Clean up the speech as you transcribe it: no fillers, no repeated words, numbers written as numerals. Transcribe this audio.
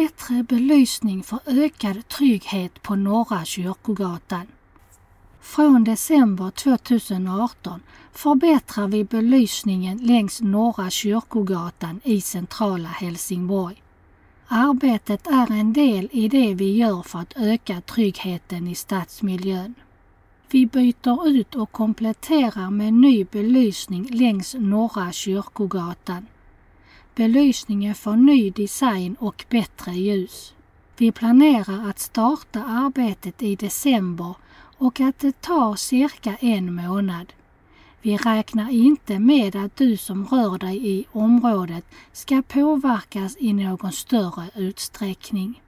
bättre belysning för ökad trygghet på Norra Kyrkogatan. Från december 2018 förbättrar vi belysningen längs Norra Kyrkogatan i centrala Helsingborg. Arbetet är en del i det vi gör för att öka tryggheten i stadsmiljön. Vi byter ut och kompletterar med ny belysning längs Norra Kyrkogatan. Belysningen får ny design och bättre ljus. Vi planerar att starta arbetet i december och att det tar cirka 1 månad. Vi räknar inte med att du som rör dig i området ska påverkas i någon större utsträckning.